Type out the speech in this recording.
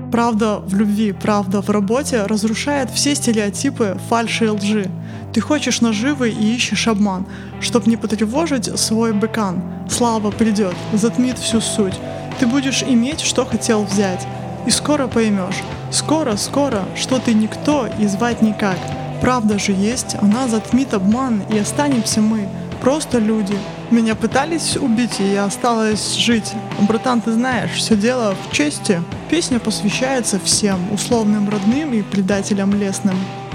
Правда в любви, правда в работе разрушает все стереотипы фальши и лжи. Ты хочешь наживы и ищешь обман, чтоб не потревожить свой бэкан. Слава придет, затмит всю суть. Ты будешь иметь, что хотел взять. И скоро поймешь, скоро, что ты никто и звать никак. Правда же есть, она затмит обман, и останемся мы, просто люди. Меня пытались убить, и я осталась жить. Братан, ты знаешь, все дело в чести. Песня посвящается всем, условным родным и предателям лесным.